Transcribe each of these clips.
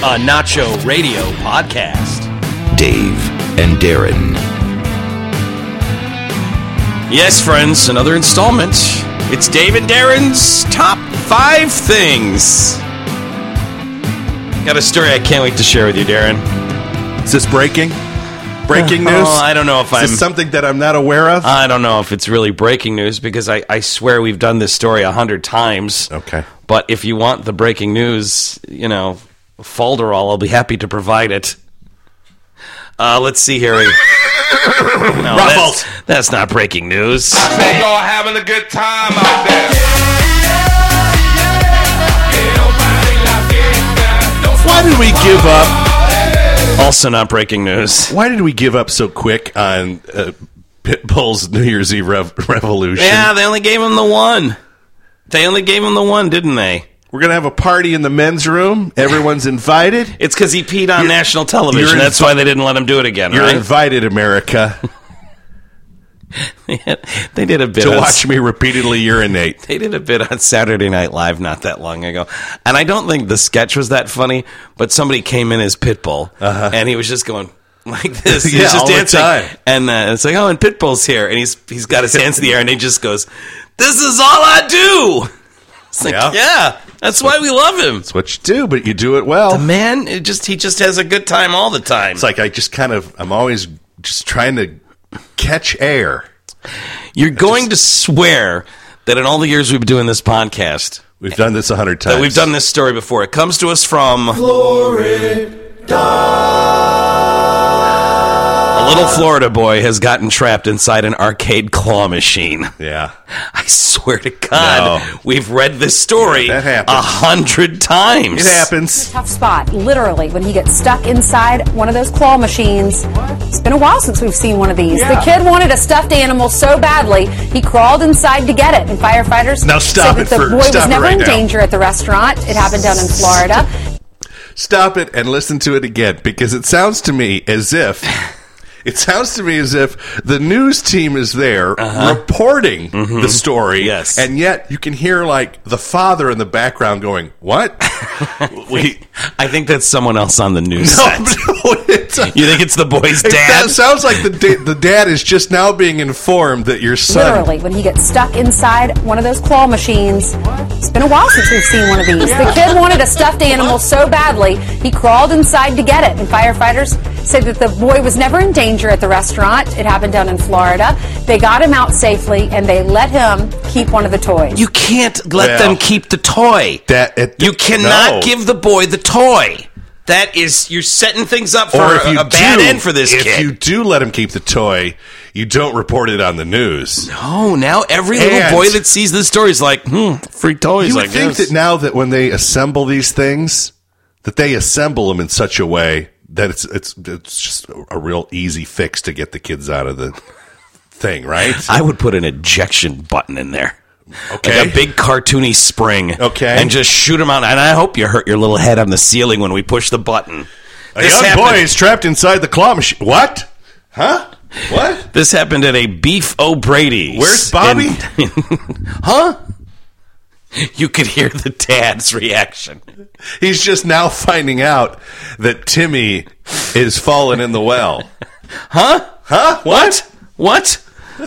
a Nacho Radio podcast. Dave and Darren. Yes, friends, another installment. It's Dave and Darren's Top 5 Things. Got a story I can't wait to share with you, Darren. Is this breaking? Breaking news? Oh, I don't know if Is this something that I'm not aware of? I don't know if it's really breaking news because I swear we've done this story 100 times. Okay. But if you want the breaking news, folderol, I'll be happy to provide it. Let's see here. No, Ruffles. That's not breaking news. I say y'all having a good time out there. Why did we give up? Also not breaking news. Why did we give up so quick on Pitbull's New Year's Eve revolution? Yeah, they only gave him the one. Didn't they? We're going to have a party in the men's room. Everyone's invited. It's because he peed on national television. That's why they didn't let him do it again, You're right? invited, America, They did a bit to watch me repeatedly urinate. They did a bit on Saturday Night Live not that long ago. And I don't think the sketch was that funny, but somebody came in as Pitbull, and he was just going like this. He was just all the dancing. time. And it's like, oh, and Pitbull's here. And he's got his hands in the air, and he just goes, "This is all I do." It's like, yeah, that's why we love him. That's what you do, but you do it well. The man, he just has a good time all the time. It's like I'm always just trying to catch air. You're going to swear that in all the years we've been doing this podcast, We've done this 100 times. that we've done this story before. It comes to us from a little Florida boy has gotten trapped inside an arcade claw machine. Yeah. I swear to God, we've read this story that happens. 100 times. It happens. Tough spot, literally, when he gets stuck inside one of those claw machines. It's been a while since we've seen one of these. The kid wanted a stuffed animal so badly, he crawled inside to get it. And firefighters Now stop said it that the for- boy was stop it never right in now. danger at the restaurant. It happened down in Florida. Stop it and listen to it again, because it sounds to me as if the news team is there reporting the story. Yes. And yet you can hear like the father in the background going, "What?" I think that's someone else on the news set. You think it's the boy's dad? That sounds like the dad is just now being informed that your son. Literally, when he gets stuck inside one of those claw machines. It's been a while since we've seen one of these. The kid wanted a stuffed animal so badly, he crawled inside to get it. And firefighters said that the boy was never in danger at the restaurant. It happened down in Florida. They got him out safely, and they let him keep one of the toys. You can't let them keep the toy. You cannot give the boy the toy. That is, you're setting things up for a bad end for this kid. If you do let him keep the toy, you don't report it on the news. No, now every little boy that sees this story is like, free toys, You I would think guess. that now that when they assemble these things, that they assemble them in such a way that it's just a real easy fix to get the kids out of the thing, right? I would put an ejection button in there. Okay. Like a big cartoony spring. Okay. And just shoot him out. And I hope you hurt your little head on the ceiling when we push the button. A young boy is trapped inside the claw machine. What? Huh? What? This happened at a Beef O'Brady's. Where's Bobby? Huh? You could hear the dad's reaction. He's just now finding out that Timmy is fallen in the well. Huh? Huh? What?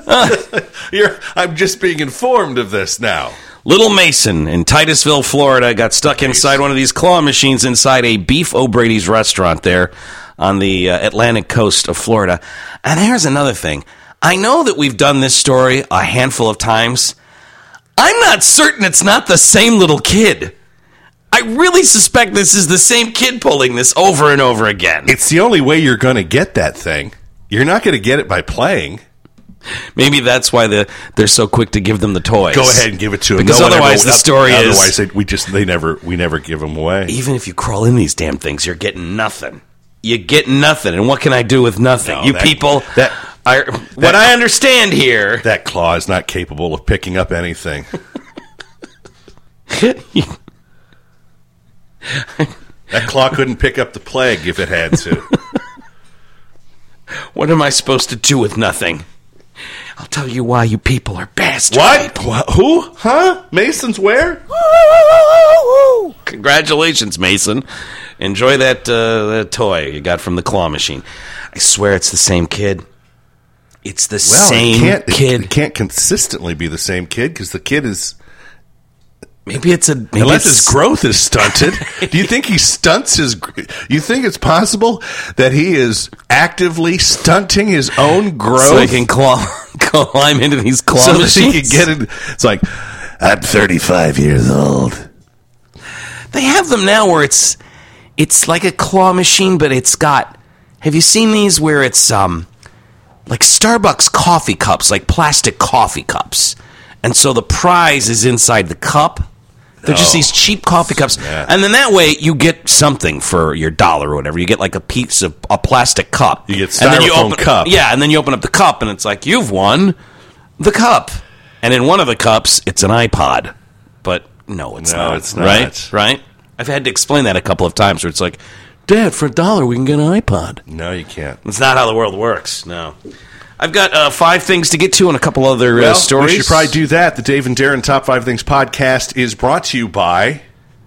I'm just being informed of this now. Little Mason in Titusville, Florida, got stuck inside one of these claw machines inside a Beef O'Brady's restaurant there on the Atlantic coast of Florida. And here's another thing. I know that we've done this story a handful of times. I'm not certain it's not the same little kid. I really suspect this is the same kid pulling this over and over again. It's the only way you're going to get that thing. You're not going to get it by playing. Maybe that's why they're so quick to give them the toys. Go ahead and give it to them. Because otherwise the story is... Otherwise, we never give them away. Even if you crawl in these damn things, you're getting nothing. You get nothing. And what can I do with nothing? What I understand here... That claw is not capable of picking up anything. That claw couldn't pick up the plague if it had to. What am I supposed to do with nothing? I'll tell you why you people are bastards. What? Who? Huh? Mason's where? Congratulations, Mason. Enjoy that toy you got from the claw machine. I swear it's the same kid. It's the same kid. It can't consistently be the same kid because the kid is... Unless his growth is stunted. Do you think he stunts his... You think it's possible that he is actively stunting his own growth? So he can climb into these claw machines? So that he can get in... It's like, I'm 35 years old. They have them now where it's like a claw machine, but it's got... Have you seen these where it's like Starbucks coffee cups, like plastic coffee cups? And so the prize is inside the cup. They're just these cheap coffee cups. Yeah. And then that way you get something for your dollar or whatever. You get like a piece of a plastic cup. You get styrofoam cup. Yeah, and then you open up the cup and it's like, you've won the cup. And in one of the cups, it's an iPod. But no, it's not. It's not. Right? I've had to explain that a couple of times where it's like, Dad, for $1 we can get an iPod. No, you can't. That's not how the world works. No. I've got 5 things to get to and a couple other stories. We should probably do that. The Dave and Darren Top 5 Things podcast is brought to you by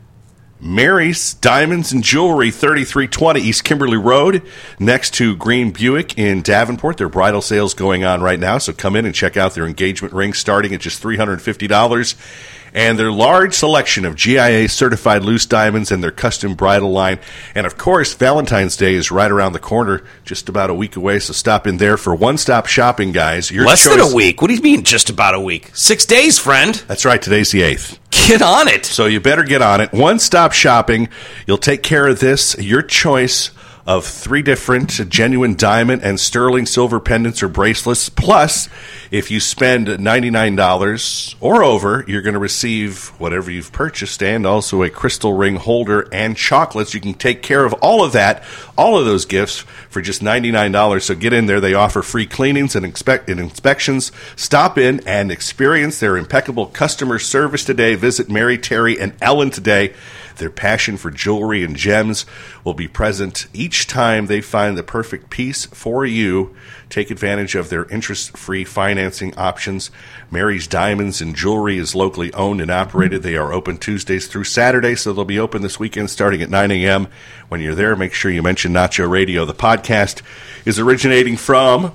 Mary's Diamonds and Jewelry, 3320 East Kimberly Road, next to Green Buick in Davenport. Their bridal sale's going on right now, so come in and check out their engagement rings starting at just $350. And their large selection of GIA-certified loose diamonds and their custom bridal line. And, of course, Valentine's Day is right around the corner, just about a week away, so stop in there for one-stop shopping, guys. Less than a week. What do you mean just about a week? 6 days, friend. That's right. Today's the 8th. Get on it. So you better get on it. One-stop shopping. You'll take care of this. Your choice of 3 different genuine diamond and sterling silver pendants or bracelets. Plus, if you spend $99 or over, you're going to receive whatever you've purchased and also a crystal ring holder and chocolates. You can take care of all of that, all of those gifts for just $99. So get in there. They offer free cleanings and inspections. Stop in and experience their impeccable customer service today. Visit Mary, Terry, and Ellen today. Their passion for jewelry and gems will be present each time they find the perfect piece for you. Take advantage of their interest-free financing options. Mary's Diamonds and Jewelry is locally owned and operated. They are open Tuesdays through Saturdays, so they'll be open this weekend starting at 9 a.m. When you're there, make sure you mention Nacho Radio. The podcast is originating from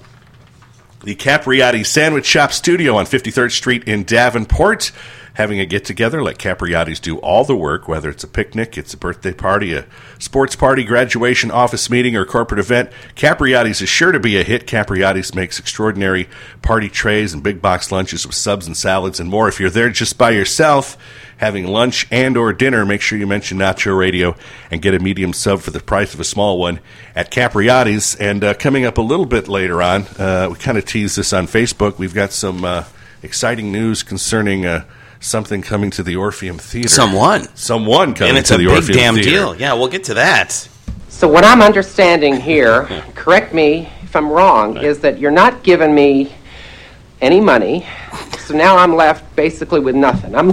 the Capriotti Sandwich Shop Studio on 53rd Street in Davenport. Having a get-together, let Capriotti's do all the work, whether it's a picnic, it's a birthday party, a sports party, graduation, office meeting, or corporate event. Capriotti's is sure to be a hit. Capriotti's makes extraordinary party trays and big box lunches with subs and salads and more. If you're there just by yourself, having lunch and or dinner, make sure you mention Nacho Radio and get a medium sub for the price of a small one at Capriotti's. And coming up a little bit later on, we kind of teased this on Facebook. We've got some exciting news concerning something coming to the Orpheum Theater. Someone coming to the Orpheum Theater. And it's a big damn deal. Yeah, we'll get to that. So what I'm understanding here, correct me if I'm wrong, is that you're not giving me any money. So now I'm left basically with nothing. I'm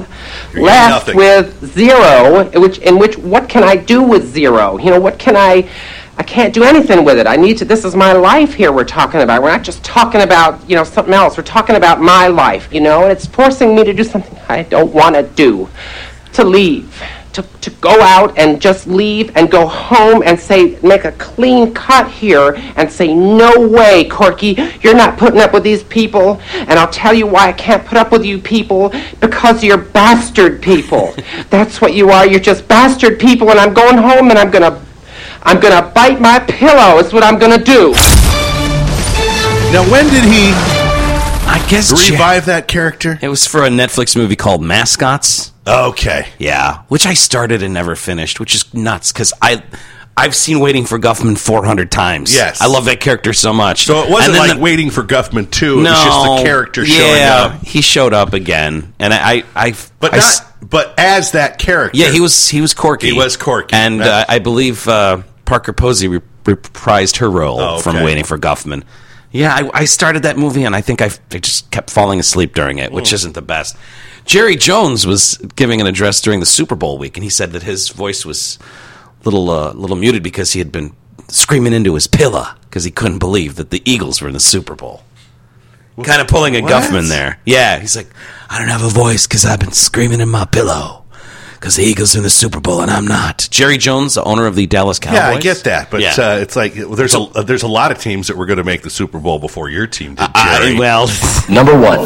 left with zero, in which what can I do with zero? You know, what can I can't do anything with it. This is my life here we're talking about. We're not just talking about, something else. We're talking about my life, and it's forcing me to do something I don't want to do, to leave, to go out and just leave and go home and make a clean cut here and say, no way, Corky, you're not putting up with these people, and I'll tell you why I can't put up with you people, because you're bastard people. That's what you are. You're just bastard people, and I'm going home and I'm going to bite my pillow is what I'm going to do. Now, when did he revive that character? It was for a Netflix movie called Mascots. Okay. Yeah, which I started and never finished, which is nuts, because I've seen Waiting for Guffman 400 times. Yes. I love that character so much. So it wasn't like Waiting for Guffman 2. It was just the character showing up. Yeah, he showed up again. And But as that character. Yeah, he was Corky. He was Corky. And I believe Parker Posey reprised her role from Waiting for Guffman. Yeah, I started that movie, and I think I just kept falling asleep during it, which isn't the best. Jerry Jones was giving an address during the Super Bowl week, and he said that his voice was a little muted because he had been screaming into his pillow because he couldn't believe that the Eagles were in the Super Bowl. Kind of pulling a Guffman there. Yeah, he's like, I don't have a voice because I've been screaming in my pillow. Because the Eagles are in the Super Bowl and I'm not. Jerry Jones, the owner of the Dallas Cowboys. Yeah, I get that, but it's like there's a lot of teams that were going to make the Super Bowl before your team did, Jerry. Number one.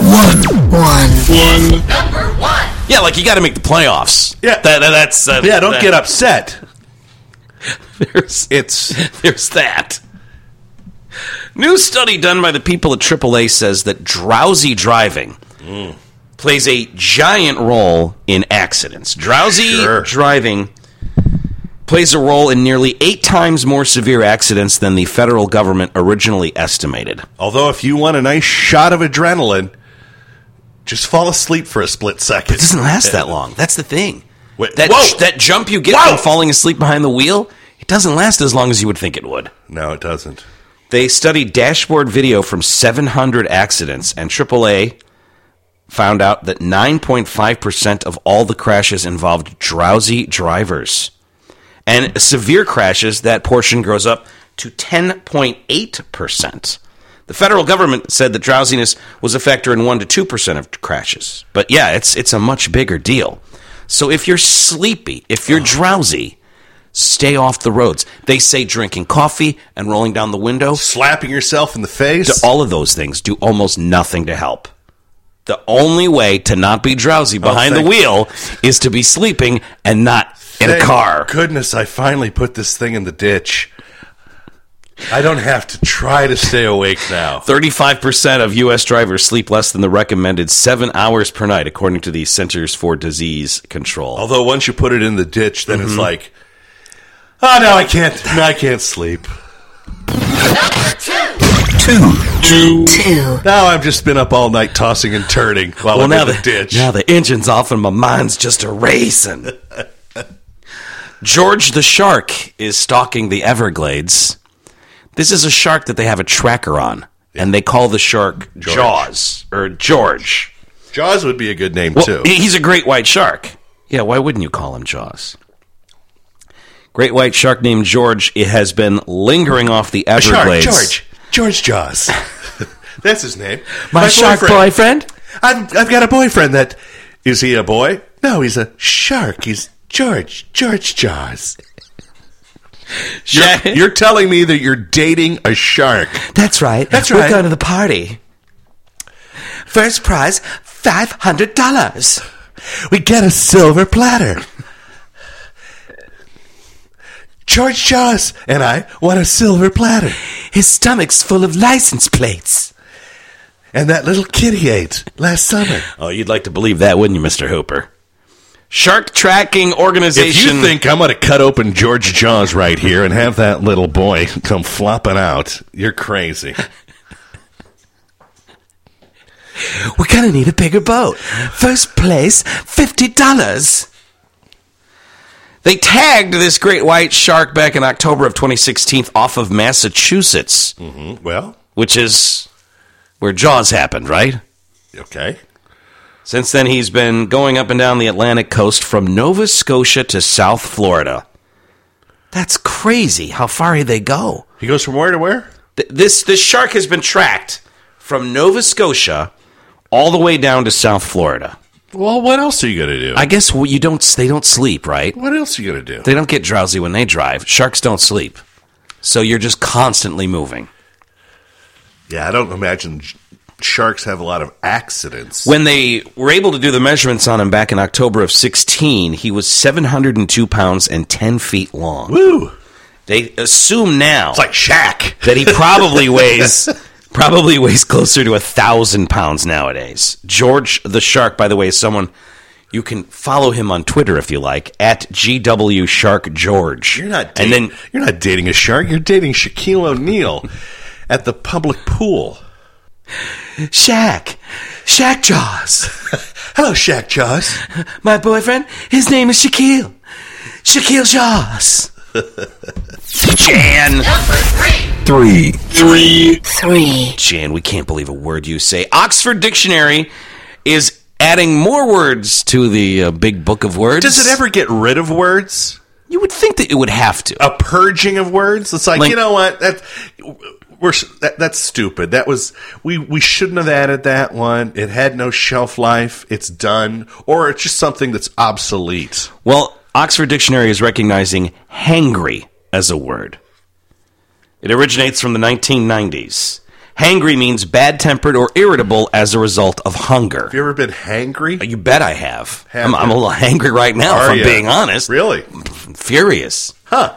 Yeah, like you got to make the playoffs. Yeah, that's don't get upset. There's that. New study done by the people at AAA says that drowsy driving plays a giant role in accidents. Drowsy driving plays a role in nearly 8 times more severe accidents than the federal government originally estimated. Although if you want a nice shot of adrenaline, just fall asleep for a split second. It doesn't last that long. That's the thing. Wait, that jump you get from falling asleep behind the wheel, it doesn't last as long as you would think it would. No, it doesn't. They studied dashboard video from 700 accidents, and AAA found out that 9.5% of all the crashes involved drowsy drivers. And severe crashes, that portion grows up to 10.8%. The federal government said that drowsiness was a factor in 1 to 2% of crashes. But yeah, it's a much bigger deal. So if you're sleepy, if you're drowsy, stay off the roads. They say drinking coffee and rolling down the window, slapping yourself in the face, all of those things do almost nothing to help. The only way to not be drowsy behind the wheel is to be sleeping and not in a car. Goodness, I finally put this thing in the ditch. I don't have to try to stay awake now. 35% of U.S. drivers sleep less than the recommended 7 hours per night, according to the Centers for Disease Control. Although once you put it in the ditch, then it's like, oh, no, I can't sleep. Number two. Now I've just been up all night tossing and turning while I'm in the ditch. Now the engine's off and my mind's just a-racing. George the shark is stalking the Everglades. This is a shark that they have a tracker on, and they call the shark Jaws, or George. Jaws would be a good name, too. He's a great white shark. Yeah, why wouldn't you call him Jaws? Great white shark named George has been lingering off the Everglades. George Jaws. That's his name. My shark boyfriend? I've got a boyfriend that... Is he a boy? No, he's a shark. He's George Jaws. You're telling me that you're dating a shark. That's right. We're going to the party. First prize, $500. We get a silver platter. George Jaws and I want a silver platter. His stomach's full of license plates. And that little kid he ate last summer. Oh, you'd like to believe that, wouldn't you, Mr. Hooper? Shark tracking organization. If you think I'm going to cut open George Jaws right here and have that little boy come flopping out, you're crazy. We're going to need a bigger boat. First place, $50. They tagged this great white shark back in October of 2016 off of Massachusetts. Mm-hmm. Well, which is where Jaws happened, right? Okay. Since then, he's been going up and down the Atlantic coast from Nova Scotia to South Florida. That's crazy. How far did they go? He goes from where to where? This shark has been tracked from Nova Scotia all the way down to South Florida. Well, what else are you going to do? I guess they don't sleep, right? What else are you going to do? They don't get drowsy when they drive. Sharks don't sleep. So you're just constantly moving. Yeah, I don't imagine sharks have a lot of accidents. When they were able to do the measurements on him back in October of 16, he was 702 pounds and 10 feet long. Woo! They assume now... It's like Shaq. ...that he probably weighs closer to 1,000 pounds nowadays. George the Shark, by the way, is someone... You can follow him on Twitter if you like, at GWSharkGeorge. You're not dating a shark. You're dating Shaquille O'Neal at the public pool. Shaq Jaws. Hello, Shaq Jaws. My boyfriend, his name is Shaquille Jaws. Jan. Number three. Jan, we can't believe a word you say. Oxford Dictionary is adding more words to the big book of words. Does it ever get rid of words? You would think that it would have to. A purging of words? It's like you know what? That's stupid. That was we shouldn't have added that one. It had no shelf life. It's done, or it's just something that's obsolete. Well, Oxford Dictionary is recognizing hangry as a word. It originates from the 1990s. Hangry means bad-tempered or irritable as a result of hunger. Have you ever been hangry? You bet I have. I'm a little hangry right now, if I'm being honest. Really? Furious. Huh.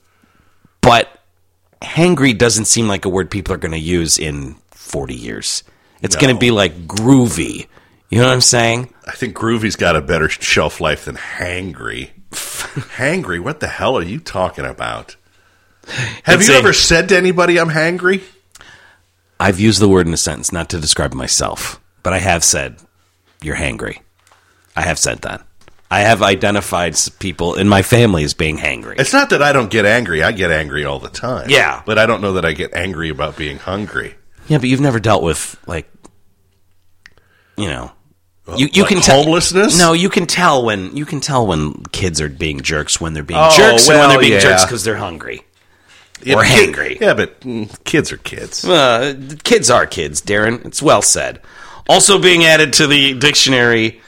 But hangry doesn't seem like a word people are going to use in 40 years. It's going to be like groovy. You know what I'm saying? I think groovy's got a better shelf life than hangry. Hangry? What the hell are you talking about? Have you ever said to anybody, I'm hangry? I've used the word in a sentence, not to describe myself, but I have said, you're hangry. I have said that. I have identified people in my family as being hangry. It's not that I don't get angry. I get angry all the time. Yeah. But I don't know that I get angry about being hungry. Yeah, but you've never dealt with, like, you know... You like can tell homelessness. No, you can tell when kids are being jerks when they're being jerks and when they're being jerks because they're hungry or hangry. Yeah, but kids are kids. Kids are kids, Darren. It's well said. Also being added to the dictionary,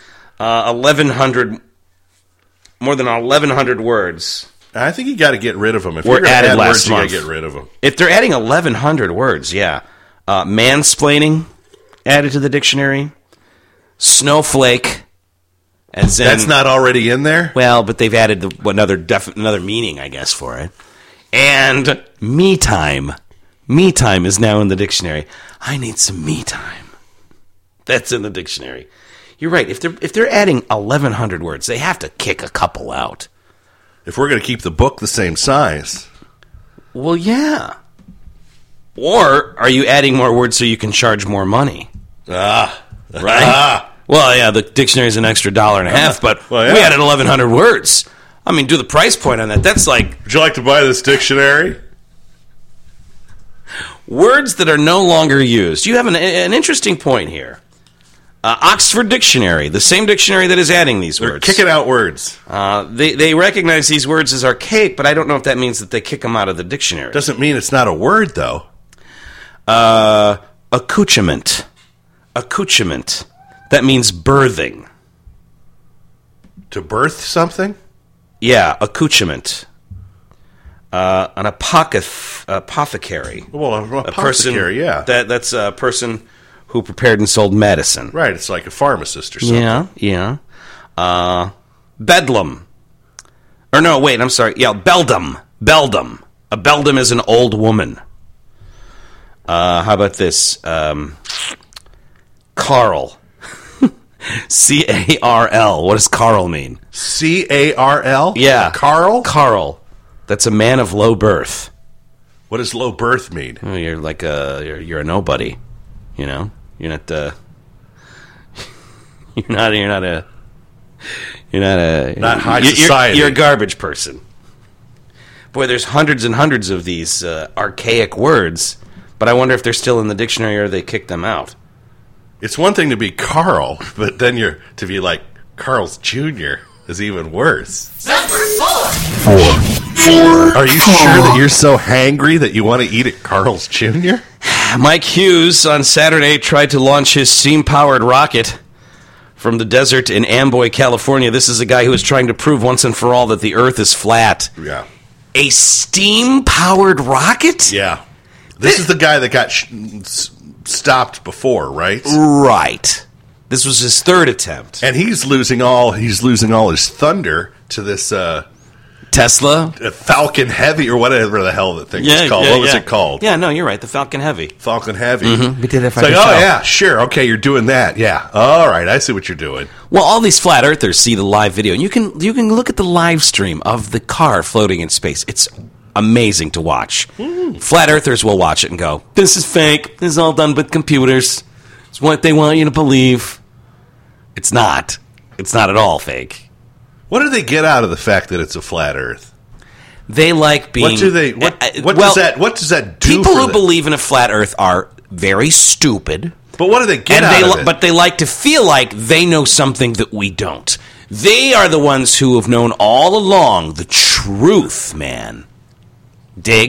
1,100 more than 1,100 words. I think you got to get rid of them. If were you're added add last words, month. You got to get rid of them. If they're adding 1,100 words, yeah. Mansplaining added to the dictionary. Snowflake, as in, that's not already in there. Well, but they've added another meaning, I guess, for it. And me time. Me time is now in the dictionary. I need some me time. That's in the dictionary. You're right. If they're adding 1,100 words, they have to kick a couple out. If we're going to keep the book the same size. Well, yeah. Or are you adding more words so you can charge more money? Right? Well, yeah, the dictionary's an extra $1.50, but we added 1,100 words. I mean, do the price point on that. That's like... Would you like to buy this dictionary? Words that are no longer used. You have an interesting point here. Oxford Dictionary, the same dictionary that is adding these words. They're kicking out words. They recognize these words as archaic, but I don't know if that means that they kick them out of the dictionary. Doesn't mean it's not a word, though. Accoutrement. Accoutrement. That means birthing. To birth something? Yeah, accoutrement. An apothecary. Well, an apothecary, person, yeah. That's a person who prepared and sold medicine. Right, it's like a pharmacist or something. Yeah. Bedlam. Or no, wait, I'm sorry. Yeah, beldam. Beldam. A beldam is an old woman. How about this? Carl. C-A-R-L. What does Carl mean? C-A-R-L? Yeah. Carl? Carl. That's a man of low birth. What does low birth mean? Well, you're like you're a nobody. You know? You're not not high society. You're a garbage person. Boy, there's hundreds and hundreds of these archaic words, but I wonder if they're still in the dictionary or they kicked them out. It's one thing to be Carl, but then to be like Carl's Jr. is even worse. Number 4. Are you sure that you're so hangry that you want to eat at Carl's Jr.? Mike Hughes on Saturday tried to launch his steam-powered rocket from the desert in Amboy, California. This is a guy who is trying to prove once and for all that the Earth is flat. Yeah. A steam-powered rocket? Yeah. This is the guy that got stopped before, right? Right. This was his third attempt. And he's losing all his thunder to this Tesla? Falcon Heavy or whatever the hell that thing was called. What was it called? Yeah, no, you're right. The Falcon Heavy. Falcon Heavy. Mm-hmm. We did that for the show. Oh, yeah, sure. Okay, you're doing that. Yeah. All right, I see what you're doing. Well, all these flat earthers see the live video. And you can look at the live stream of the car floating in space. It's amazing to watch. Flat earthers will watch it and go, this is fake. This is all done with computers. It's what they want you to believe. It's not. It's not at all fake. What do they get out of the fact that it's a flat Earth? They like being... What does that do? People who believe in a flat Earth are very stupid. But what do they get out of it? But they like to feel like they know something that we don't. They are the ones who have known all along the truth, man. Dig?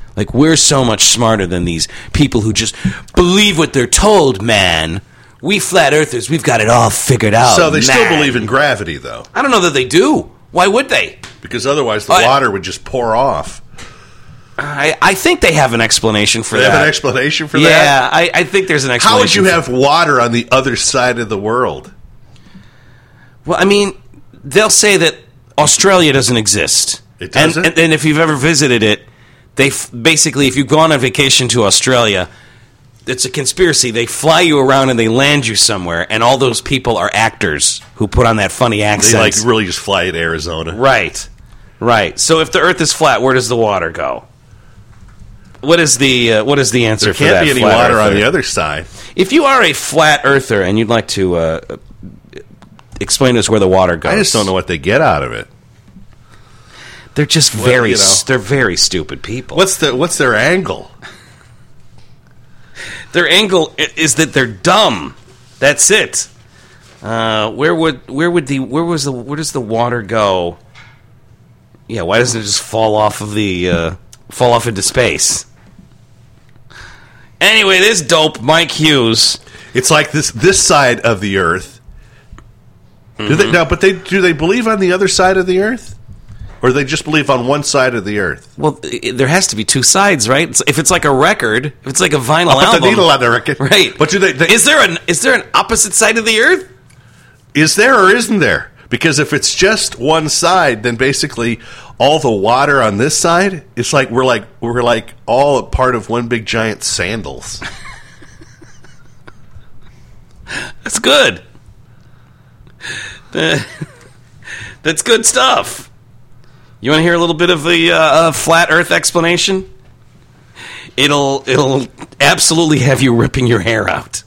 Like, we're so much smarter than these people who just believe what they're told, man. We flat earthers, we've got it all figured out. So they still man. believe in gravity, though. I don't know that they do. Why would they? Because otherwise the water would just pour off. I think they have an explanation for that. They have an explanation for that? Yeah, I think there's an explanation. How would you have water on the other side of the world? Well, I mean, they'll say that Australia doesn't exist. It doesn't? And if you've ever visited it, basically, if you go on a vacation to Australia, it's a conspiracy. They fly you around and they land you somewhere, and all those people are actors who put on that funny accent. They really just fly to Arizona. Right. So if the Earth is flat, where does the water go? What is the answer for that? There can't be any water on the other side. If you are a flat earther and you'd like to explain to us where the water goes, I just don't know what they get out of it. They're just they're very stupid people. What's their angle? Their angle is that they're dumb. That's it. Where does the water go? Yeah, why doesn't it just fall off into space? Anyway, this dope Mike Hughes. It's like this side of the Earth. Mm-hmm. Do they believe on the other side of the Earth, or do they just believe on one side of the Earth? Well, there has to be two sides, right? If it's like a record, if it's like a vinyl album, put the needle on the record, right? But is there an opposite side of the Earth? Is there or isn't there? Because if it's just one side, then basically all the water on this side, it's like we're like all a part of one big giant sandals. That's good. That's good stuff. You want to hear a little bit of the flat Earth explanation? It'll absolutely have you ripping your hair out.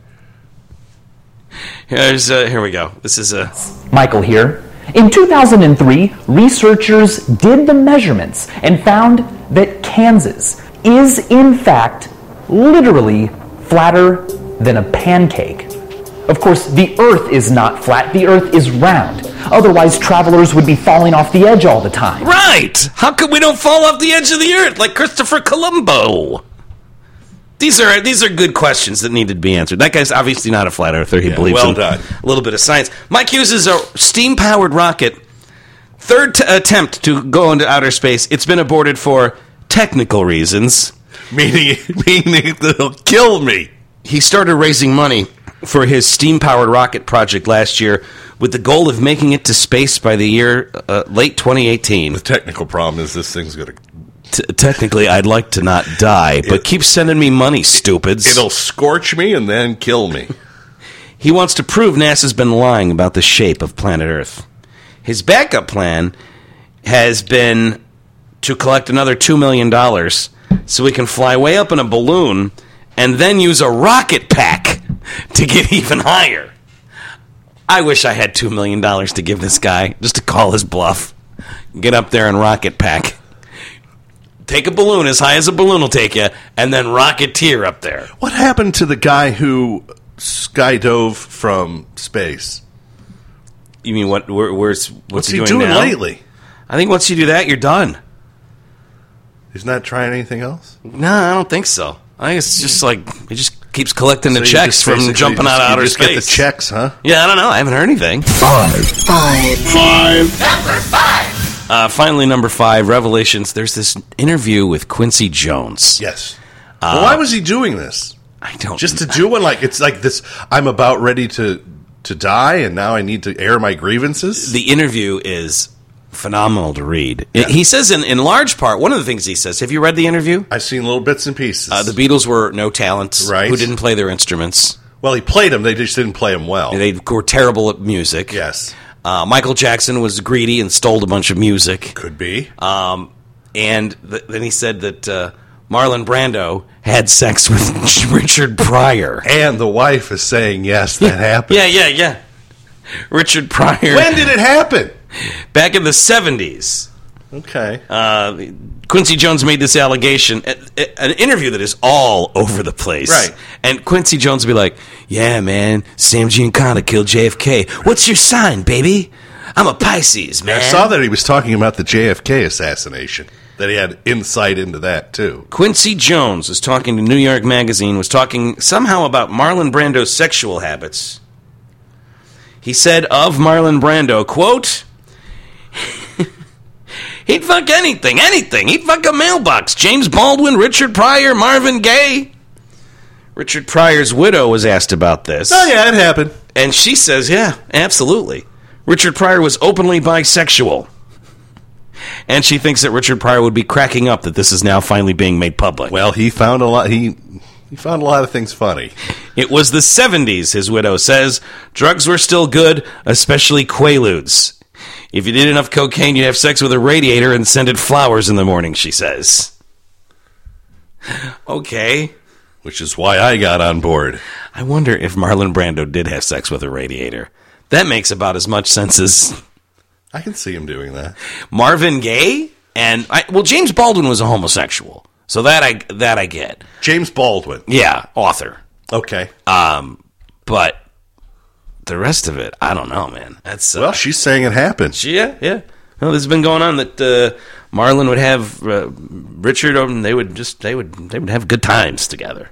Here we go. This is Michael here. In 2003, researchers did the measurements and found that Kansas is, in fact, literally flatter than a pancake. Of course, the Earth is not flat. The Earth is round. Otherwise, travelers would be falling off the edge all the time. Right! How come we don't fall off the edge of the Earth like Christopher Columbo? These are good questions that needed to be answered. That guy's obviously not a flat earther. He believes in a little bit of science. Mike Hughes is a steam-powered rocket. Third attempt to go into outer space. It's been aborted for technical reasons. Meaning it'll kill me. He started raising money for his steam-powered rocket project last year with the goal of making it to space by the year late 2018. The technical problem is this thing's going to... Technically, I'd like to not die, but keep sending me money, stupids. It'll scorch me and then kill me. He wants to prove NASA's been lying about the shape of planet Earth. His backup plan has been to collect another $2 million so we can fly way up in a balloon and then use a rocket pack to get even higher. I wish I had $2 million to give this guy, just to call his bluff. Get up there and rocket pack. Take a balloon as high as a balloon will take you, and then rocketeer up there. What happened to the guy who skydove from space? You mean what's he doing now? lately? I think once you do that, you're done. He's not trying anything else? No, I don't think so. I think it's just like he just keeps collecting the So checks from jumping out of outer space. Get the checks, huh? Yeah, I don't know. I haven't heard anything. Number 5. Finally, number 5, Revelations. There's this interview with Quincy Jones. Yes. Why was he doing this? I don't Just to do one? Like it's like this, I'm about ready to die, and now I need to air my grievances? The interview is phenomenal to read. Yeah. He says in large part, one of the things he says, have you read the interview? I've seen little bits and pieces. The Beatles were no talents, right? Who didn't play their instruments. Well, he played them, they just didn't play them well. They were terrible at music. Yes. Michael Jackson was greedy and stole a bunch of music. Could be. And then he said that Marlon Brando had sex with Richard Pryor. And the wife is saying, yes, that happened. Yeah. Richard Pryor. When did it happen? Back in the 70s. Okay. Quincy Jones made this allegation, an interview that is all over the place. Right. And Quincy Jones would be like, yeah, man, Sam Giancana killed JFK. What's your sign, baby? I'm a Pisces, man. I saw that he was talking about the JFK assassination. that he had insight into that, too. Quincy Jones was talking to New York Magazine, was talking somehow about Marlon Brando's sexual habits. He said of Marlon Brando, quote, he'd fuck anything. He'd fuck a mailbox. James Baldwin, Richard Pryor, Marvin Gaye. Richard Pryor's widow was asked about this. Oh, yeah, it happened. And she says, yeah, absolutely. Richard Pryor was openly bisexual. And she thinks that Richard Pryor would be cracking up that this is now finally being made public. Well, he found a lot. He found a lot of things funny. It was the 70s, his widow says. Drugs were still good, especially Quaaludes. If you did enough cocaine, you'd have sex with a radiator and send it flowers in the morning, she says. Okay. Which is why I got on board. I wonder if Marlon Brando did have sex with a radiator. That makes about as much sense as... I can see him doing that. Marvin Gaye? James Baldwin was a homosexual. So that I get. James Baldwin. Yeah, author. Okay. But the rest of it, I don't know, man. That's well, she's saying it happened. Yeah. Well, this has been going on that Marlon would have Richard, and they would have good times together.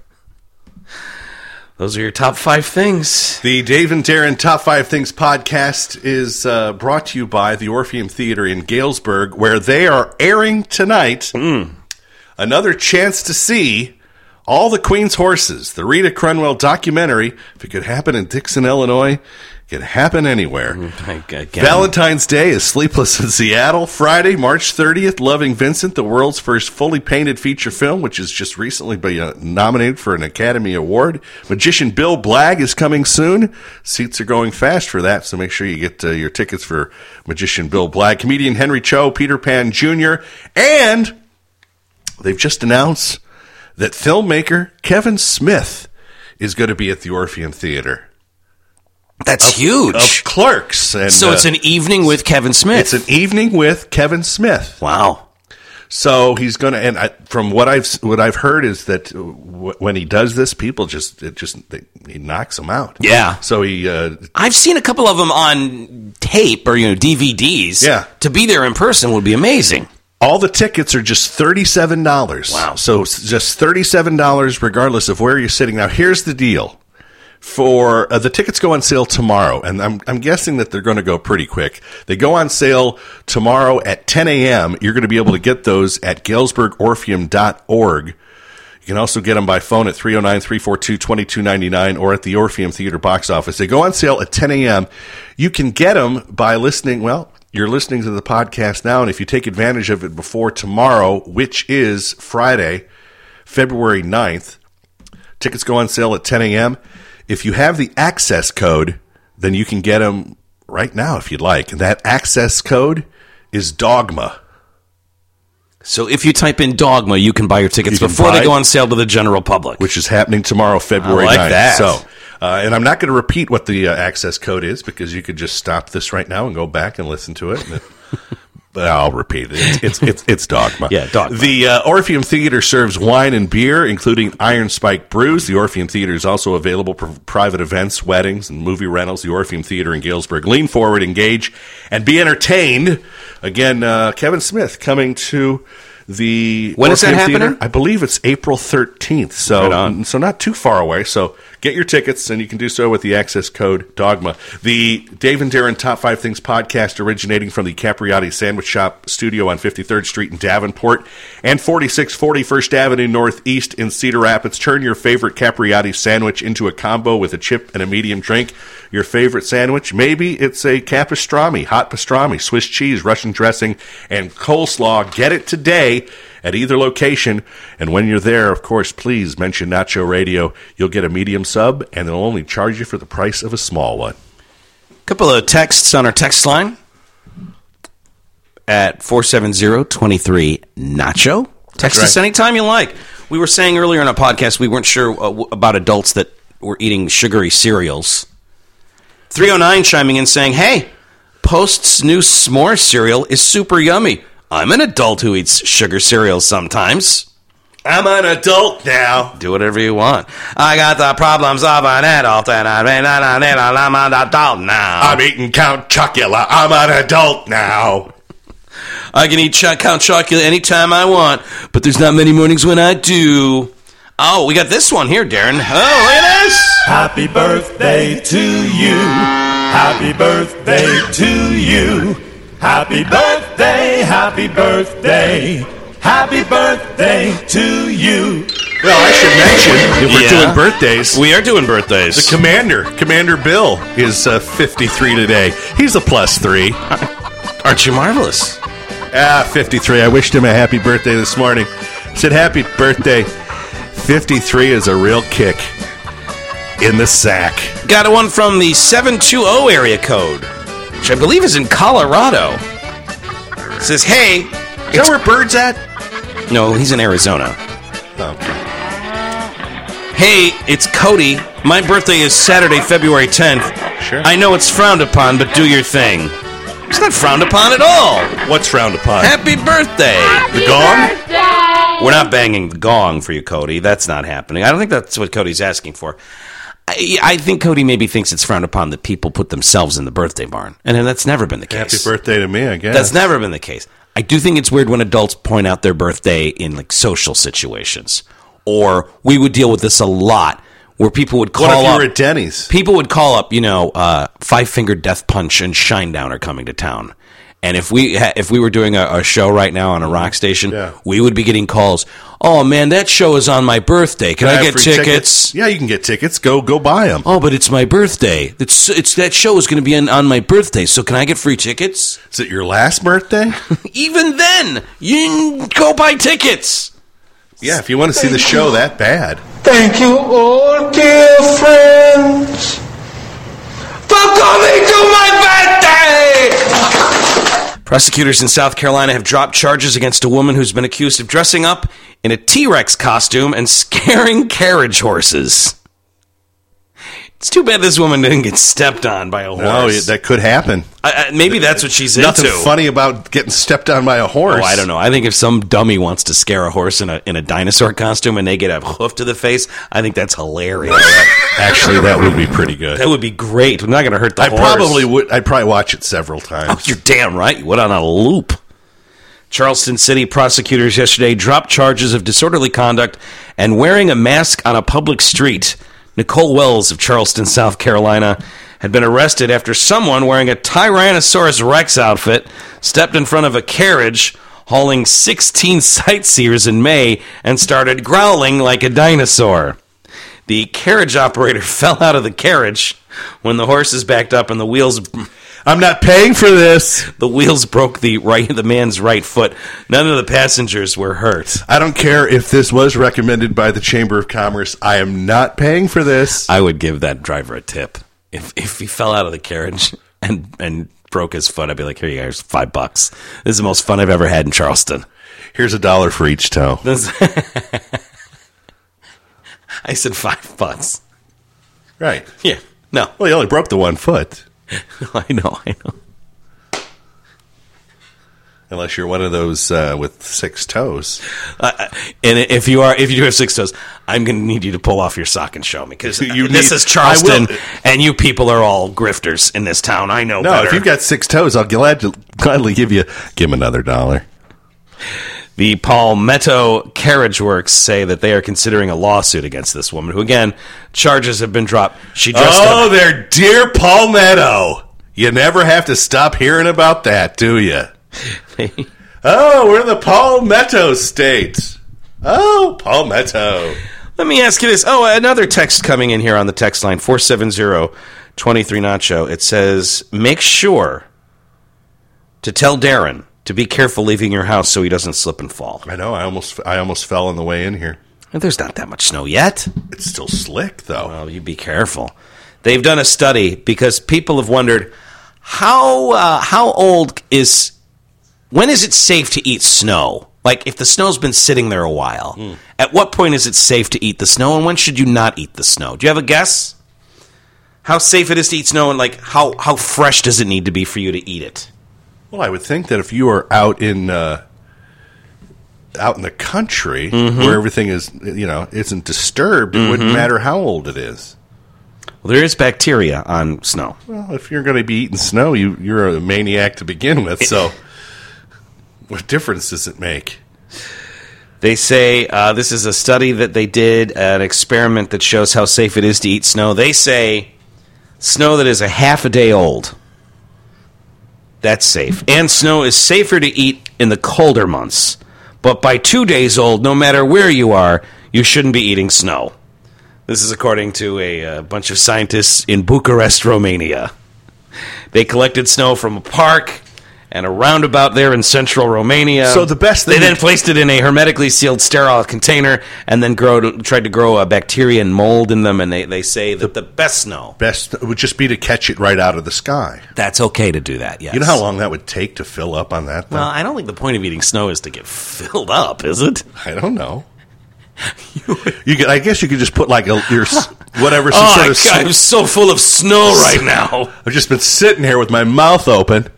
Those are your top 5 things. The Dave and Darren Top 5 Things podcast is brought to you by the Orpheum Theater in Galesburg, where they are airing tonight another chance to see All the Queen's Horses, the Rita Crunwell documentary. If it could happen in Dixon, Illinois, it could happen anywhere. Valentine's Day is Sleepless in Seattle. Friday, March 30th, Loving Vincent, the world's first fully painted feature film, which has just recently been nominated for an Academy Award. Magician Bill Blagg is coming soon. Seats are going fast for that, so make sure you get your tickets for Magician Bill Blagg. Comedian Henry Cho, Peter Pan Jr., and they've just announced that filmmaker Kevin Smith is going to be at the Orpheum Theater. That's huge. Of Clerks. And, so it's an evening with Kevin Smith. It's an evening with Kevin Smith. Wow. So he's going to, and from what I've heard is that when he does this, people he knocks them out. Yeah. So I've seen a couple of them on tape or DVDs. Yeah. To be there in person would be amazing. All the tickets are just $37. Wow. So just $37 regardless of where you're sitting. Now here's the deal. For the tickets go on sale tomorrow, and I'm guessing that they're going to go pretty quick. They go on sale tomorrow at 10 a.m. You're going to be able to get those at GalesburgOrpheum.org. You can also get them by phone at 309-342-2299 or at the Orpheum Theater box office. They go on sale at 10 a.m. You can get them by listening. Well, you're listening to the podcast now, and if you take advantage of it before tomorrow, which is Friday, February 9th, tickets go on sale at 10 a.m. If you have the access code, then you can get them right now if you'd like. And that access code is Dogma. So if you type in Dogma, you can buy your tickets before they go on sale to the general public. Which is happening tomorrow, February 9th. I like that. So, and I'm not going to repeat what the access code is because you could just stop this right now and go back and listen to it. But I'll repeat it. It's Dogma. Yeah, Dogma. The Orpheum Theater serves wine and beer, including Iron Spike brews. The Orpheum Theater is also available for private events, weddings, and movie rentals. The Orpheum Theater in Galesburg. Lean forward, engage, and be entertained. Again, Kevin Smith coming to the when is that Orpheum happening? Theater. I believe it's April 13th. So not too far away. So get your tickets, and you can do so with the access code Dogma. The Dave and Darren Top 5 Things podcast originating from the Capriati Sandwich Shop studio on 53rd Street in Davenport and 4640 First Avenue Northeast in Cedar Rapids. Turn your favorite Capriati sandwich into a combo with a chip and a medium drink. Your favorite sandwich? Maybe it's a capistrami, hot pastrami, Swiss cheese, Russian dressing, and coleslaw. Get it today at either location. And when you're there, of course, please mention Nacho Radio. You'll get a medium sub, and they'll only charge you for the price of a small one. A couple of texts on our text line at 470-23-NACHO. Text us anytime you like. We were saying earlier in our podcast we weren't sure about adults that were eating sugary cereals. 309 chiming in saying, hey, Post's new s'more cereal is super yummy. I'm an adult who eats sugar cereals sometimes. I'm an adult now. Do whatever you want. I got the problems of an adult, and I'm an adult now. I'm eating Count Chocula. I'm an adult now. I can eat Count Chocula anytime I want, but there's not many mornings when I do. Oh, we got this one here, Darren. Oh, look at this. Happy birthday to you. Happy birthday to you. Happy birthday, happy birthday. Happy birthday to you. Well, I should mention, if we're doing birthdays... We are doing birthdays. The Commander Bill, is 53 today. He's a +3. Aren't you marvelous? 53. I wished him a happy birthday this morning. Said, happy birthday. 53 is a real kick in the sack. Got one from the 720 area code, which I believe is in Colorado. It says, hey... Is that where Bird's at? No, he's in Arizona. Okay. Hey, it's Cody. My birthday is Saturday, February 10th. Sure. I know it's frowned upon, but do your thing. It's not frowned upon at all. What's frowned upon? Happy birthday. The gong? We're not banging the gong for you, Cody. That's not happening. I don't think that's what Cody's asking for. I think Cody maybe thinks it's frowned upon that people put themselves in the birthday barn. And that's never been the case. Happy birthday to me, I guess. That's never been the case. I do think it's weird when adults point out their birthday in like social situations. Or we would deal with this a lot where people would call up. What if you were at Denny's? People would call up, Five Finger Death Punch and Shinedown are coming to town. And if we were doing a show right now on a rock station, we would be getting calls. Oh man, that show is on my birthday. Can I get tickets? Yeah, you can get tickets. Go buy them. Oh, but it's my birthday. It's that show is going to be on my birthday. So can I get free tickets? Is it your last birthday? Even then, you go buy tickets. Yeah, if you want to see the show that bad. Thank you all, dear friends, for coming to my birthday! Prosecutors in South Carolina have dropped charges against a woman who's been accused of dressing up in a T-Rex costume and scaring carriage horses. It's too bad this woman didn't get stepped on by a horse. No, that could happen. Maybe that's what she's Nothing into. funny about getting stepped on by a horse. Oh, I don't know. I think if some dummy wants to scare a horse in a dinosaur costume and they get a hoof to the face, I think that's hilarious. Actually, that would be pretty good. That would be great. I'm not going to hurt the horse. I'd probably watch it several times. Oh, you're damn right. You went on a loop. Charleston City prosecutors yesterday dropped charges of disorderly conduct and wearing a mask on a public street. Nicole Wells of Charleston, South Carolina, had been arrested after someone wearing a Tyrannosaurus Rex outfit stepped in front of a carriage hauling 16 sightseers in May and started growling like a dinosaur. The carriage operator fell out of the carriage when the horses backed up and the wheels... I'm not paying for this. The wheels broke the man's right foot. None of the passengers were hurt. I don't care if this was recommended by the Chamber of Commerce. I am not paying for this. I would give that driver a tip. If he fell out of the carriage and broke his foot, I'd be like, here you guys, $5. This is the most fun I've ever had in Charleston. Here's $1 for each toe. I said $5. Right. Yeah. No. Well, he only broke the one foot. I know. Unless you're one of those with 6 toes. And if you do have 6 toes, I'm going to need you to pull off your sock and show me. Because this is Charleston, and you people are all grifters in this town. I know better. No, if you've got 6 toes, I'll gladly give him another $1. The Palmetto Carriage Works say that they are considering a lawsuit against this woman, who, again, charges have been dropped. She dressed up. They're dear Palmetto. You never have to stop hearing about that, do you? We're in the Palmetto state. Oh, Palmetto. Let me ask you this. Oh, another text coming in here on the text line, 470-23-NACHO. It says, make sure to tell Darren to be careful leaving your house so he doesn't slip and fall. I know. I almost fell on the way in here. And there's not that much snow yet. It's still slick, though. Well, you be careful. They've done a study because people have wondered when is it safe to eat snow? Like, if the snow's been sitting there a while, at what point is it safe to eat the snow, and when should you not eat the snow? Do you have a guess? How safe it is to eat snow, and like how fresh does it need to be for you to eat it? Well, I would think that if you are out in the country where everything is, isn't disturbed, it wouldn't matter how old it is. Well, there is bacteria on snow. Well, if you're going to be eating snow, you're a maniac to begin with. So What difference does it make? They say this is a study that they did, an experiment that shows how safe it is to eat snow. They say snow that is a half a day old, that's safe. And snow is safer to eat in the colder months. But by 2 days old, no matter where you are, you shouldn't be eating snow. This is according to a bunch of scientists in Bucharest, Romania. They collected snow from a park and a roundabout there in central Romania. So the best thing... They then placed it in a hermetically sealed, sterile container and then tried to grow a bacteria and mold in them, and they say that the best snow... Best would just be to catch it right out of the sky. That's okay to do that, yes. You know how long that would take to fill up on that thing? Well, I don't think the point of eating snow is to get filled up, is it? I don't know. I guess you could just put like I'm so full of snow right now. I've just been sitting here with my mouth open,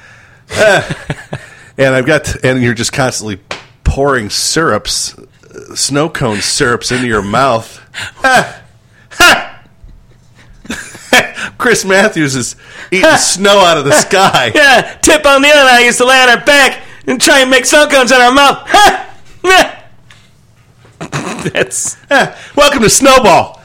and you're just constantly pouring snow cone syrups into your mouth. Chris Matthews is eating snow out of the sky. Yeah, Tip O'Neill and I used to lay on our back and try and make snow cones in our mouth. That's welcome to Snowball.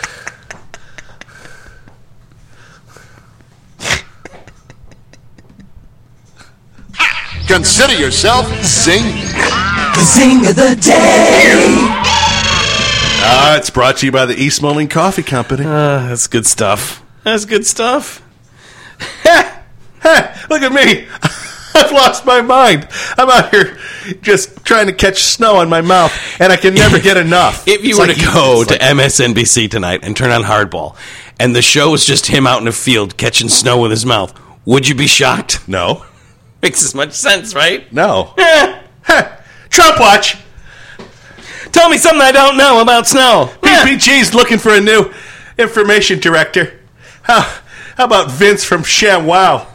Consider yourself zinged. The zing of the day. It's brought to you by the East Moline Coffee Company. That's good stuff. That's good stuff. Look at me. I've lost my mind. I'm out here just trying to catch snow in my mouth, and I can never get enough. If you were to go to MSNBC tonight and turn on Hardball, and the show was just him out in a field catching snow with his mouth, would you be shocked? No. Makes as much sense, right? No. Trump Watch. Tell me something I don't know about snow. PPG's looking for a new information director. How about Vince from ShamWow?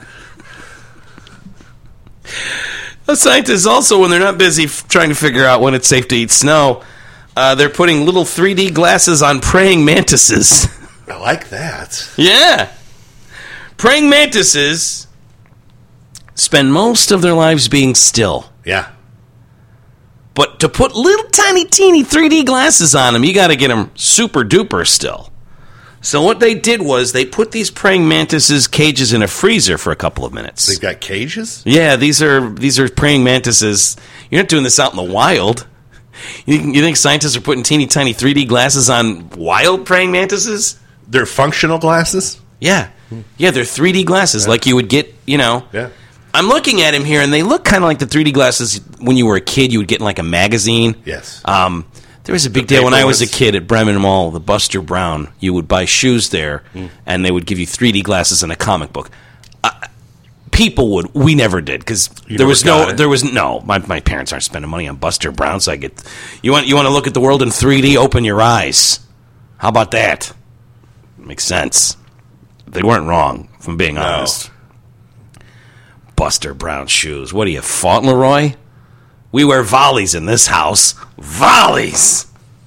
Scientists also, when they're not busy trying to figure out when it's safe to eat snow, they're putting little 3D glasses on praying mantises. I like that. Yeah. Praying mantises spend most of their lives being still. Yeah. But to put little tiny teeny 3D glasses on them, you got to get them super duper still. So what they did was they put these praying mantises' cages in a freezer for a couple of minutes. They've got cages? Yeah, these are praying mantises. You're not doing this out in the wild. You think scientists are putting teeny tiny 3D glasses on wild praying mantises? They're functional glasses? Yeah. Yeah, they're 3D glasses like you would get, Yeah. I'm looking at him here, and they look kind of like the 3D glasses when you were a kid you would get in like a magazine. Yes. There was a big deal when I was a kid at Bremen Mall, the Buster Brown. You would buy shoes there, and they would give you 3D glasses and a comic book. People would. We never did because my parents aren't spending money on Buster Brown. So I get. You want to look at the world in 3D? Open your eyes. How about that? Makes sense. They weren't wrong, if I'm being honest. Buster Brown shoes. What are you, Fauntleroy? We wear volleys in this house. Volleys!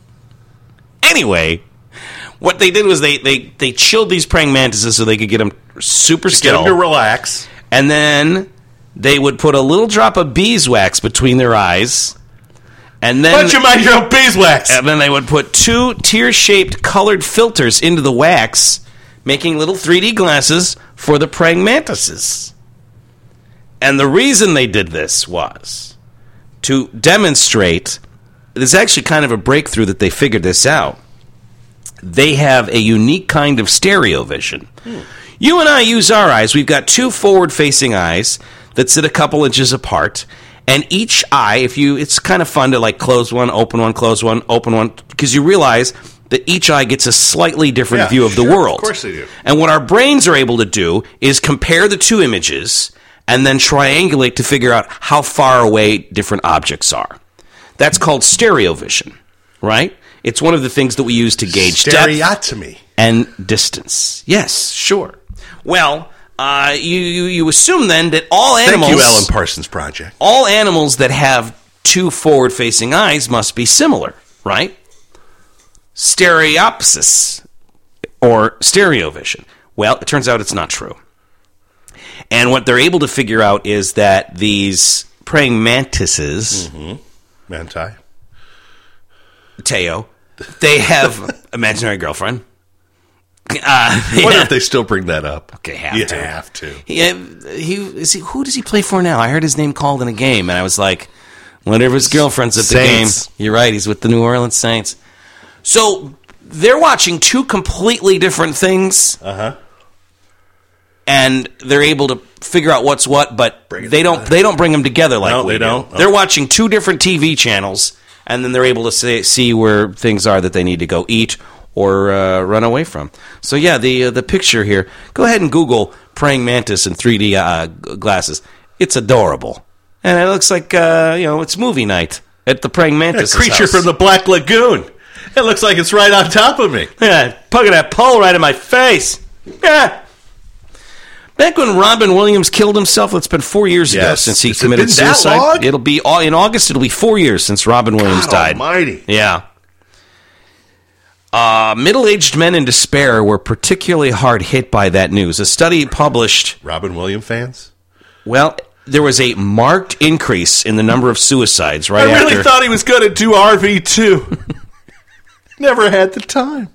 Anyway, what they did was they chilled these praying mantises so they could get them super still. Get them to relax. And then they would put a little drop of beeswax between their eyes. And then... Bunch of mind-your-own beeswax! And then they would put 2 tear-shaped colored filters into the wax, making little 3D glasses for the praying mantises. And the reason they did this was to demonstrate, there's actually kind of a breakthrough that they figured this out. They have a unique kind of stereo vision. You and I use our eyes. We've got 2 forward-facing eyes that sit a couple inches apart, and each eye, it's kind of fun to like close one, open one, close one, open one, because you realize that each eye gets a slightly different view of the world. Of course they do. And what our brains are able to do is compare the 2 images and then triangulate to figure out how far away different objects are. That's called stereo vision, right? It's one of the things that we use to gauge depth and distance. Yes, sure. Well, you assume then that all animals... Thank you, Alan Parsons Project. All animals that have 2 forward-facing eyes must be similar, right? Stereopsis, or stereo vision. Well, it turns out it's not true. And what they're able to figure out is that these praying mantises, Manti. Teo, they have imaginary girlfriend. I wonder if they still bring that up. Okay, You to. have to. Who does he play for now? I heard his name called in a game, and I was like, whatever his girlfriend's at the Saints. game. You're right, he's with the New Orleans Saints. So they're watching two completely different things, and they're able to figure out what's what, but they don't bring them together like No, we they do. don't. They're watching two different TV channels, and then they're able to see where things are that they need to go eat or run away from. So yeah, the picture here. Go ahead and Google praying mantis in 3D glasses. It's adorable, and it looks like it's movie night at the praying mantis. A creature from the Black Lagoon. It looks like it's right on top of me. Yeah, poking that pole right in my face. Yeah. Back when Robin Williams killed himself, it's been 4 years ago Yes. since he Has it committed been that suicide. long? It'll be in August. It'll be 4 years since Robin Williams died. Almighty. Yeah. Middle-aged men in despair were particularly hard hit by that news. A study published. Robin Williams fans? Well, there was a marked increase in the number of suicides right I after. really thought he was going to do RV2. Never had the time.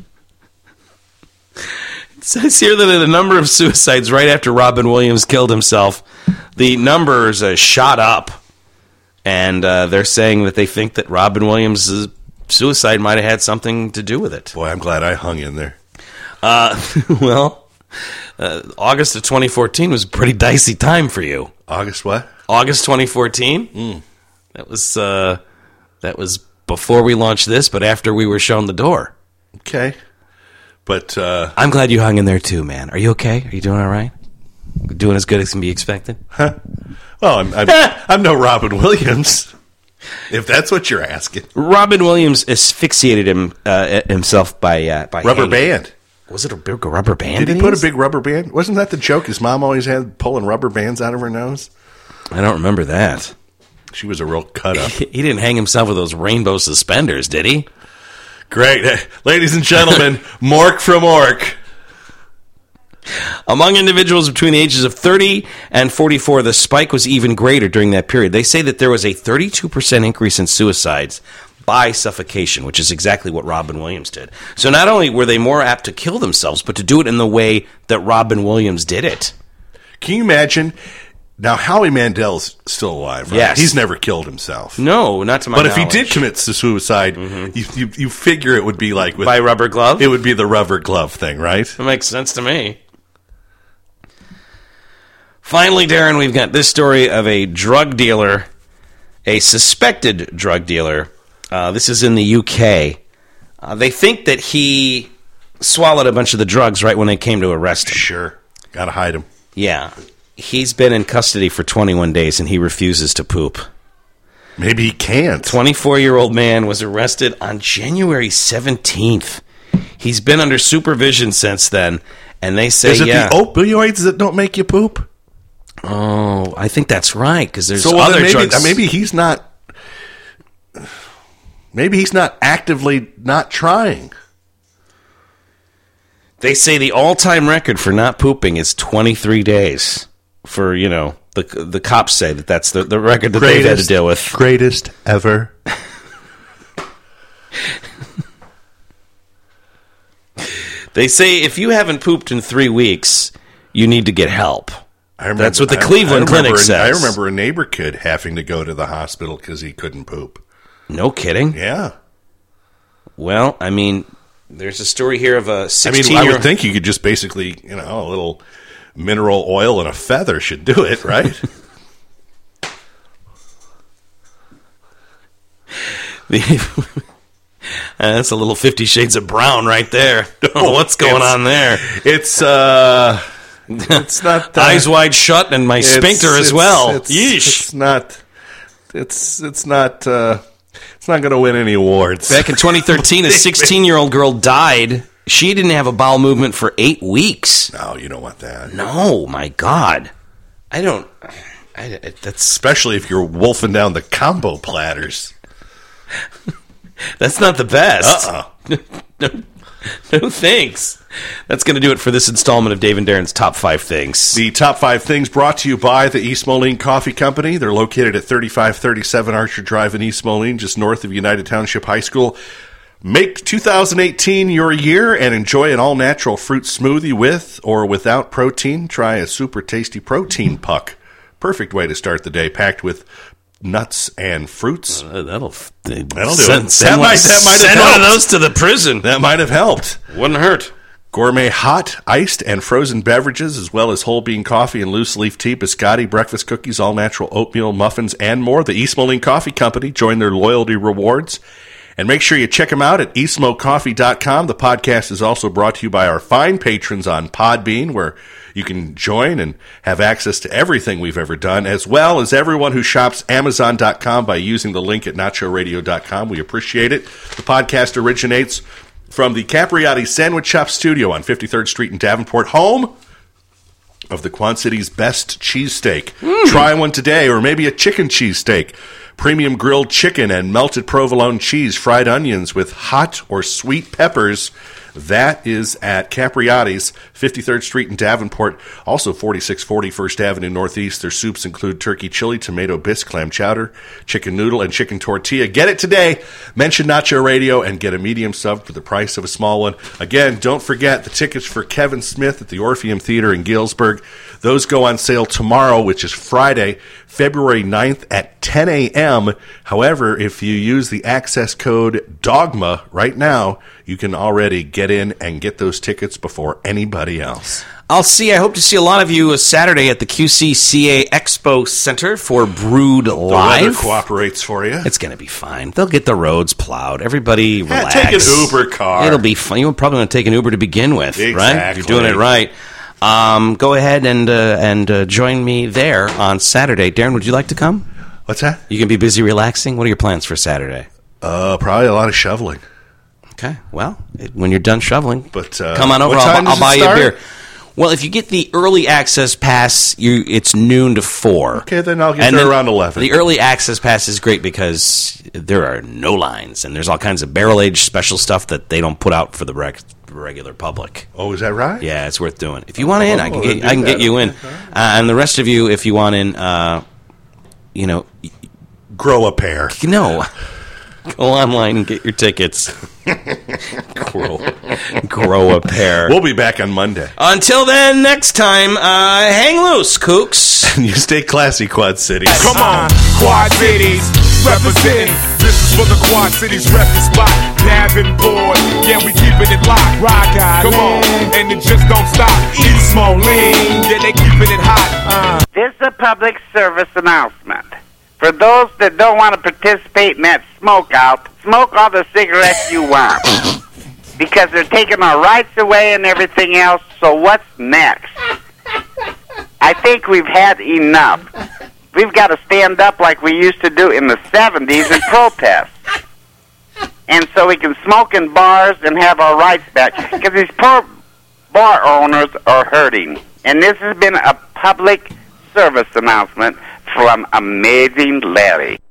It says here that the number of suicides right after Robin Williams killed himself, the numbers shot up. And they're saying that they think that Robin Williams' suicide might have had something to do with it. Boy, I'm glad I hung in there. Well, August of 2014 was a pretty dicey time for you. August what? August 2014? That was before we launched this, but after we were shown the door. Okay. But I'm glad you hung in there too, man. Are you okay? Are you doing all right? Doing as good as can be expected? well, I'm no Robin Williams, if that's what you're asking. Robin Williams asphyxiated himself by Rubber hanging. band. Was it a big rubber band? Did he put a big rubber band? Wasn't that the joke his mom always had, pulling rubber bands out of her nose? I don't remember that. She was a real cut-up. He didn't hang himself with those rainbow suspenders, did he? Great. Ladies and gentlemen, Mork from Ork. Among individuals between the ages of 30 and 44, the spike was even greater during that period. They say that there was a 32% increase in suicides by suffocation, which is exactly what Robin Williams did. So not only were they more apt to kill themselves, but to do it in the way that Robin Williams did it. Can you imagine? Now, Howie Mandel's still alive, right? Yes. He's never killed himself. No, not to my But knowledge. if he did commit suicide, you figure it would be like with, By rubber glove? It would be the rubber glove thing, right? That makes sense to me. Finally, Darren, we've got this story of a drug dealer, a suspected drug dealer. This is in the UK. They think that he swallowed a bunch of the drugs right when they came to arrest him. Sure. Got to hide him. Yeah. He's been in custody for 21 days, and he refuses to poop. Maybe he can't. 24-year-old man was arrested on January 17th. He's been under supervision since then, and they say, Is it the opioids that don't make you poop? Oh, I think that's right, because there's So other then drugs. maybe he's not. Maybe he's not actively not trying. They say the all-time record for not pooping is 23 days. For, the cops say that's the record that they've had to deal with. Greatest ever. They say if you haven't pooped in 3 weeks, you need to get help. That's what the Cleveland Clinic says. I remember a neighbor kid having to go to the hospital because he couldn't poop. No kidding. Yeah. Well, I mean, there's a story here of a 16-year-old. I would think you could just basically, a little mineral oil and a feather should do it, right? That's a little 50 Shades of Brown right there. Oh, what's going on there? It's not eyes wide shut and my sphincter as well. Yeesh. It's not going to win any awards. Back in 2013, a 16-year-old girl died. She didn't have a bowel movement for 8 weeks. No, you don't want that. No, my God. That's especially if you're wolfing down the combo platters. That's not the best. No thanks. That's going to do it for this installment of Dave and Darren's Top 5 Things. The Top 5 Things brought to you by the East Moline Coffee Company. They're located at 3537 Archer Drive in East Moline, just north of United Township High School. Make 2018 your year and enjoy an all-natural fruit smoothie with or without protein. Try a super tasty protein puck. Perfect way to start the day, packed with nuts and fruits. That'll do it. That might send have one of helped. those to the prison. That might have helped. Wouldn't hurt. Gourmet hot, iced, and frozen beverages, as well as whole bean coffee and loose leaf tea, biscotti, breakfast cookies, all-natural oatmeal, muffins, and more. The East Moline Coffee Company. Join their loyalty rewards. And make sure you check them out at eastmocoffee.com. The podcast is also brought to you by our fine patrons on Podbean, where you can join and have access to everything we've ever done, as well as everyone who shops Amazon.com by using the link at nachoradio.com. We appreciate it. The podcast originates from the Capriotti Sandwich Shop Studio on 53rd Street in Davenport, home of the Quad City's best cheesesteak. Try one today, or maybe a chicken cheesesteak. Premium grilled chicken and melted provolone cheese, fried onions with hot or sweet peppers. That is at Capriotti's, 53rd Street in Davenport. Also 4640 First Avenue Northeast. Their soups include turkey chili, tomato bisque, clam chowder, chicken noodle, and chicken tortilla. Get it today. Mention Nacho Radio and get a medium sub for the price of a small one. Again, don't forget the tickets for Kevin Smith at the Orpheum Theater in Galesburg. Those go on sale tomorrow, which is Friday, February 9th at 10 a.m. However, if you use the access code DOGMA right now, you can already get in and get those tickets before anybody else. I hope to see a lot of you Saturday at the QCCA Expo Center for Brewed Live. The weather cooperates for you. It's going to be fine. They'll get the roads plowed. Everybody relax. Take an Uber car. It'll be fun. You're probably going to take an Uber to begin with, exactly. Right? You're doing it right. Go ahead and join me there on Saturday. Darren, would you like to come? What's that? You can be busy relaxing? What are your plans for Saturday? Probably a lot of shoveling. Okay. Well, when you're done shoveling, but come on over. I'll buy you a beer. Well, if you get the early access pass, it's noon to 4. Okay, then I'll get there around 11. The early access pass is great because there are no lines, and there's all kinds of barrel-aged special stuff that they don't put out for the regular public. Oh, is that right? Yeah, it's worth doing. If you want in, I can get you in. And the rest of you, if you want in, grow a pair. No. Go online and get your tickets. Grow a pair. We'll be back on Monday. Until then, next time, hang loose, kooks. And you stay classy, Quad Cities. Come on, Quad Cities, representing. This is for the Quad Cities repping spot. Davenport, yeah, we keeping it locked. Rock out, come on, and it just don't stop. East Moline, yeah, they keeping it hot. This is a public service announcement. For those that don't want to participate in that smoke out, smoke all the cigarettes you want. Because they're taking our rights away and everything else, so what's next? I think we've had enough. We've got to stand up like we used to do in the 70s and protest. And so we can smoke in bars and have our rights back. Because these poor bar owners are hurting. And this has been a public service announcement from Amazing Larry.